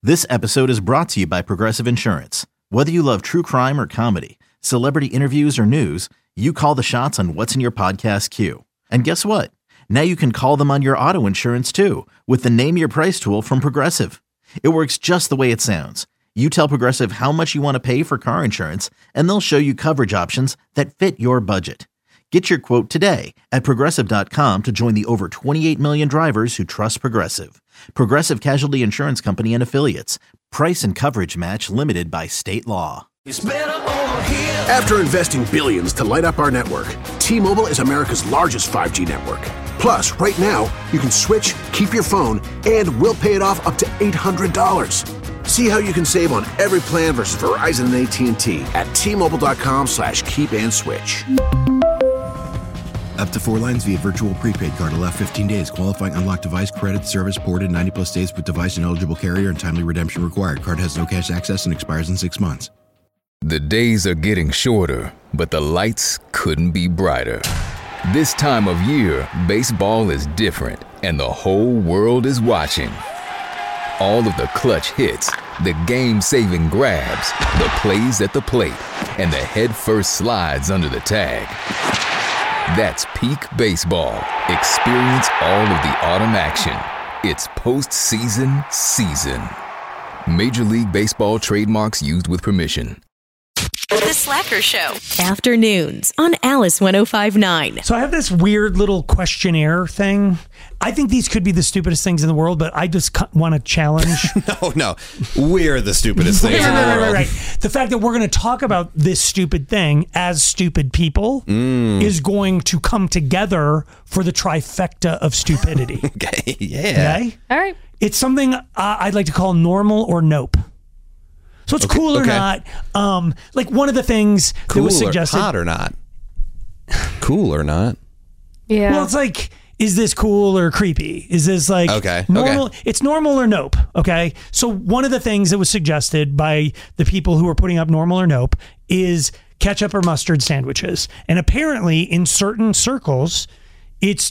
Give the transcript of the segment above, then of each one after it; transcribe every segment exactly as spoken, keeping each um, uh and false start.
This episode is brought to you by Progressive Insurance. Whether you love true crime or comedy, celebrity interviews or news, you call the shots on what's in your podcast queue. And guess what? Now you can call them on your auto insurance too with the Name Your Price tool from Progressive. It works just the way it sounds. You tell Progressive how much you want to pay for car insurance, and they'll show you coverage options that fit your budget. Get your quote today at Progressive dot com to join the over twenty-eight million drivers who trust Progressive. Progressive Casualty Insurance Company and Affiliates. Price and coverage match limited by state law. After investing billions to light up our network, T-Mobile is America's largest five G network. Plus, right now, you can switch, keep your phone, and we'll pay it off up to eight hundred dollars. See how you can save on every plan versus Verizon and A T and T at T-Mobile.com slash keep and switch. Up to four lines via virtual prepaid card. Allow fifteen days. Qualifying unlocked device credit service ported ninety plus days with device and eligible carrier and timely redemption required. Card has no cash access and expires in six months. The days are getting shorter, but the lights couldn't be brighter. This time of year, baseball is different, and the whole world is watching. All of the clutch hits, the game-saving grabs, the plays at the plate, and the head-first slides under the tag. That's peak baseball. Experience all of the autumn action. It's postseason season. Major League Baseball trademarks used with permission. The Slacker Show. Afternoons on Alice one oh five point nine. So I have this weird little questionnaire thing. I think these could be the stupidest things in the world, but I just want to challenge. no, no. We're the stupidest things right, in the right, world. Right, right. The fact that we're going to talk about this stupid thing as stupid people mm. is going to come together for the trifecta of stupidity. Okay, yeah. Okay? All right. It's something uh, I'd like to call normal or nope. So it's okay, cool or okay. not. Um, like one of the things cool that was suggested. Or hot or not. Cool or not. Yeah. Well, it's like, is this cool or creepy? Is this like okay. normal? Okay. It's normal or nope. Okay. So one of the things that was suggested by the people who were putting up normal or nope is ketchup or mustard sandwiches. And apparently in certain circles, it's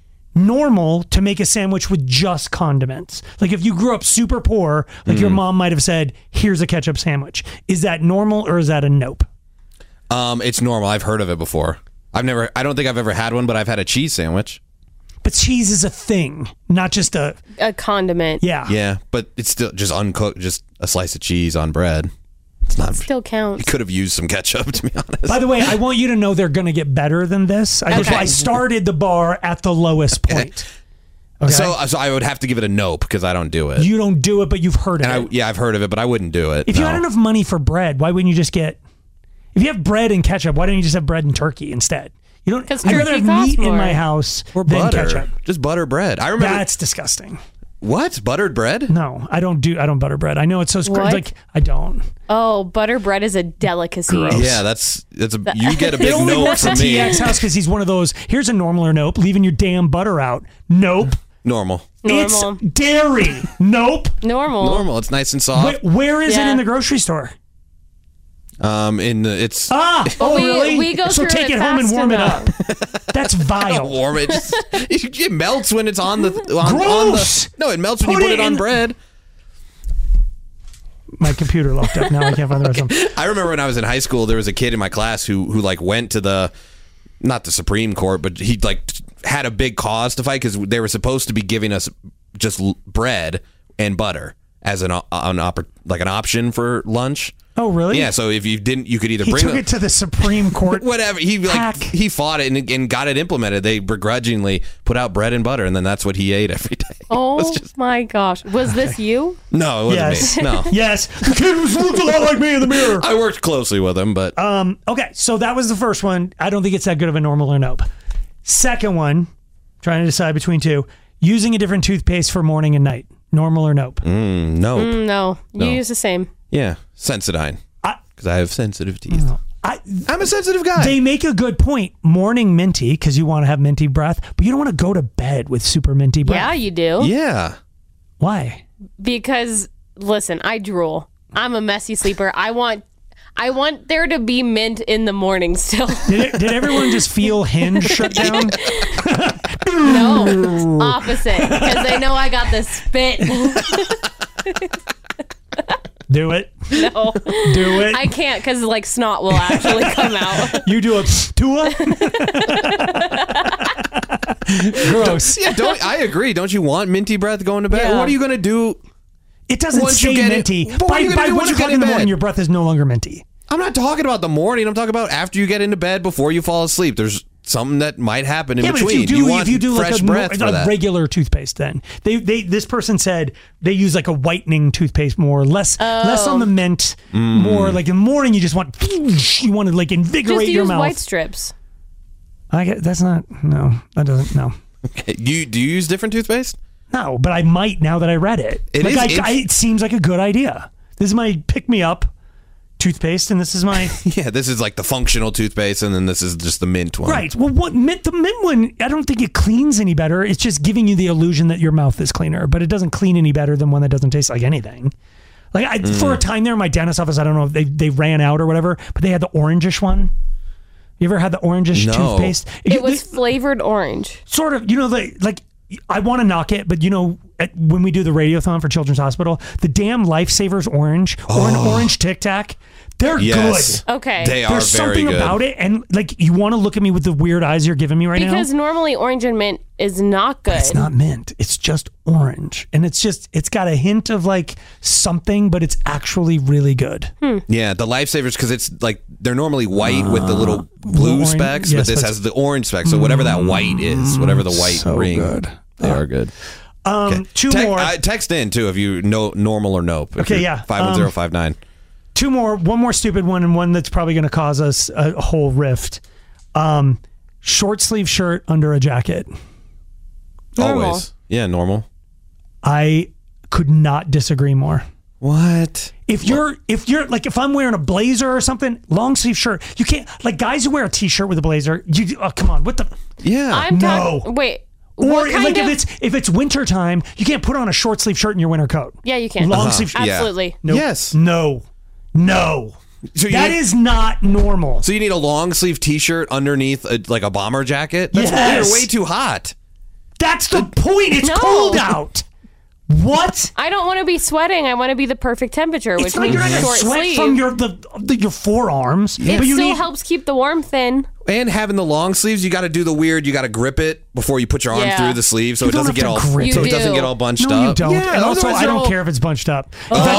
normal to make a sandwich with just condiments. Like if you grew up super poor, like mm. your mom might have said, here's a ketchup sandwich. Is that normal or is that a nope? Um, it's normal. I've heard of it before. I've never, I don't think I've ever had one, but I've had a cheese sandwich. But cheese is a thing, not just a... A condiment. Yeah. Yeah, but it's still just uncooked, just a slice of cheese on bread. It's not. It still counts. You could have used some ketchup, to be honest. By the way, I want you to know they're going to get better than this. I, just, okay. I started the bar at the lowest point. Okay? So, so I would have to give it a nope because I don't do it. You don't do it, but you've heard of and it. I, yeah, I've heard of it, but I wouldn't do it. If no. you had enough money for bread, why wouldn't you just get... If you have bread and ketchup, why don't you just have bread and turkey instead? You don't. I'd rather have meat more. in my house or than butter. ketchup. Just butter bread. I remember that's disgusting. What? Buttered bread? No, I don't do. I don't butter bread. I know it's so scr- What? like I don't. Oh, butter bread is a delicacy. Gross. Yeah, that's that's a. You get a big it only nope works from at me. T X house because he's one of those. Here's a normal or nope. Leaving your damn butter out. Nope. Normal. Normal. It's dairy. Nope. Normal. Normal. It's nice and soft. Where, where is Yeah. it in the grocery store? Um, in the it's Ah, oh we- really? we go so through take it it home and fast warm enough. it up. That's vile. warm it. Just, it melts when it's on the on, Gross. on the. No, it melts when Put you put it it on in- bread. My computer locked up. Now I can't find the rest of them. I remember when I was in high school, there was a kid in my class who who like went to the, not the Supreme Court, but he like had a big cause to fight because they were supposed to be giving us just l- bread and butter as an, an oppor- like an option for lunch. Oh, really? Yeah, so if you didn't, you could either He bring took them- it to the Supreme Court. whatever. He like Hack. he fought it and, and got it implemented. They begrudgingly put out bread and butter, and then that's what he ate every day. Oh just, my gosh. Was this you? no, it wasn't Yes. me. No, Yes. The kid was looked a lot like me in the mirror. I worked closely with him, but Um. Okay, so that was the first one. I don't think it's that good of a normal or nope. Second one, trying to decide between two. Using a different toothpaste for morning and night. Normal or nope? mm, nope. Mm, no. You No. use the same. Yeah, Sensodyne. I- Because I have sensitive teeth. I, I'm a sensitive guy. They make a good point. Morning minty, because you want to have minty breath, but you don't want to go to bed with super minty breath. Yeah, you do. yeah. Why? Because listen, I drool. I'm a messy sleeper. I want I want there to be mint in the morning still. Did, it, did everyone just feel Hinge shut down? No, opposite. Because they know I got the spit. Do it. No. Do it. I can't because like snot will actually come out. You do a Tua? Gross. Yeah, don't I agree? Don't you want minty breath going to bed? Yeah. What are you going to do? It doesn't Once you stay get it- minty. But what are by you gonna by do one once you o'clock get in the in morning, bed? your breath is no longer minty. I'm not talking about the morning. I'm talking about after you get into bed, before you fall asleep. There's something that might happen in Yeah, but between. if you do, want if you do like fresh a, breath a for that. regular toothpaste, then they they this person said they use like a whitening toothpaste more, less less on the mint, Mm. more like in the morning you just want you want to like invigorate Just your use mouth. white strips. I get that's not no that doesn't no you do you use different toothpaste? no, but I might now that I read it. It like is I, int- I, it seems like a good idea. This is my pick me up toothpaste, and this is my Yeah, this is like the functional toothpaste, and then this is just the mint one. right. Well, what mint the mint one? I don't think it cleans any better. It's just giving you the illusion that your mouth is cleaner, but it doesn't clean any better than one that doesn't taste like anything. Like I, Mm. for a time there in my dentist's office, I don't know if they they ran out or whatever, but they had the orangish one. You ever had the orangish No. toothpaste? It You- was the- flavored orange. sort of, you know, the like. I want to knock it, but you know, at, when we do the radiothon for Children's Hospital, the damn Lifesavers orange or an orange Tic Tac, they're Yes. good. Okay. They are There's very something good. about it, and like you want to look at me with the weird eyes you're giving me right now. Because normally orange and mint is not good. It's not mint. It's just orange, and it's just it's got a hint of like something, but it's actually really good. Yeah, the Lifesavers, because it's like they're normally white with the little blue orange- specks, yes, but this but- has the orange specks. So whatever that white is, whatever the white so ring, good. they are good. Um, two Te- more. uh, text in too if you know normal or nope. If Okay, you're yeah. five one zero five nine. two more. One more stupid one, and one that's probably going to cause us a whole rift. Um, short sleeve shirt under a jacket. Normal. Always, yeah, normal. I could not disagree more. What? If you're if you're like if I'm wearing a blazer or something, long sleeve shirt, you can't like guys who wear a t-shirt with a blazer. You oh come on, what the Yeah. I'm No. talking. Wait. or what kind like of, if it's if it's winter time, you can't put on a short sleeve shirt in your winter coat. yeah, you can. Long sleeve. Yeah. Absolutely. Nope. Yes. No. No. So you That need- is not normal. So you need a long sleeve T-shirt underneath a, like a bomber jacket. That's Yes. you're way too hot. That's the point. It's No. cold out. What? I don't want to be sweating. I want to be the perfect temperature, It's which like means you're not gonna short sweat sleeve. from your the, the your forearms. it but you still need, helps keep the warmth in. And having the long sleeves, you got to do the weird. You got to grip it before you put your arm Yeah. through the sleeve, so You it don't doesn't have get to all grip so it. it doesn't You get do. all bunched No, up. you don't. Yeah, and also, otherwise I you're don't all- care if it's bunched up. In Oh,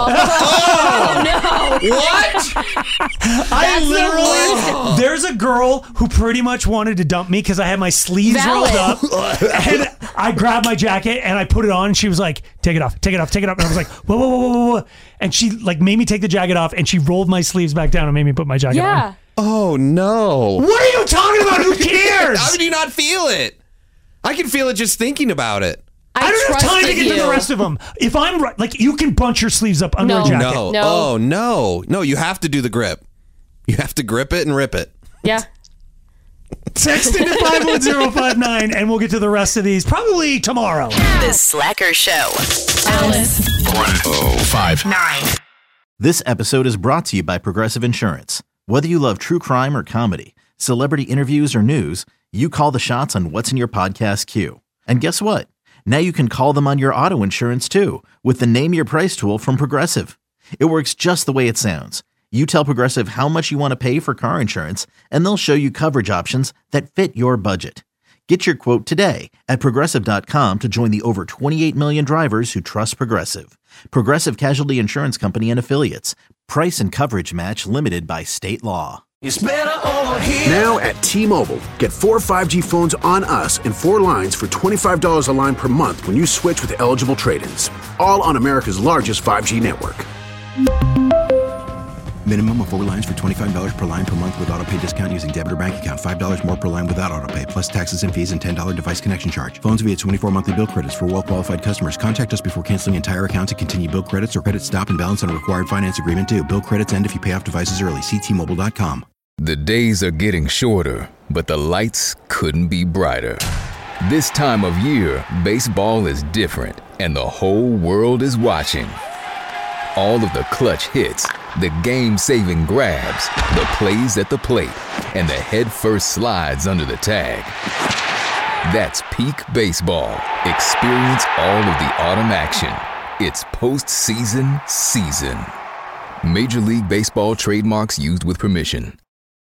fact, What? I the literally, there's a girl who pretty much wanted to dump me because I had my sleeves Valid. rolled up, and I grabbed my jacket and I put it on. And she was like, "Take it off, take it off, take it off." And I was like, "Whoa, whoa, whoa, whoa, whoa, whoa!" And she like made me take the jacket off, and she rolled my sleeves back down and made me put my jacket yeah. on. Oh no! What are you talking about? Who cares? How do you not feel it? I can feel it just thinking about it. I don't have time to trusted get to you. the rest of them. If I'm right, like you can bunch your sleeves up under No. a jacket. No. No. Oh no. No, you have to do the grip. You have to grip it and rip it. Yeah. Text into five one zero five nine and we'll get to the rest of these probably tomorrow. The Slacker Show. Alice. one oh five. Nine. This episode is brought to you by Progressive Insurance. Whether you love true crime or comedy, celebrity interviews or news, you call the shots on what's in your podcast queue. And guess what? Now you can call them on your auto insurance too with the Name Your Price tool from Progressive. It works just the way it sounds. You tell Progressive how much you want to pay for car insurance, and they'll show you coverage options that fit your budget. Get your quote today at Progressive dot com to join the over twenty-eight million drivers who trust Progressive. Progressive Casualty Insurance Company and Affiliates. Price and coverage match limited by state law. Now at T-Mobile, get four five G phones on us and four lines for twenty-five dollars a line per month when you switch with eligible trade-ins. All on America's largest five G network. Minimum of four lines for twenty-five dollars per line per month with auto pay discount using debit or bank account. five dollars more per line without auto pay, plus taxes and fees and ten dollars device connection charge. Phones via twenty-four monthly bill credits for well-qualified customers. Contact us before canceling entire account to continue bill credits or credit stop and balance on a required finance agreement due. Bill credits end if you pay off devices early. See T Mobile dot com. The days are getting shorter, but the lights couldn't be brighter. This time of year, baseball is different, and the whole world is watching. All of the clutch hits, the game-saving grabs, the plays at the plate, and the head-first slides under the tag. That's peak baseball. Experience all of the autumn action. It's postseason season. Major League Baseball trademarks used with permission.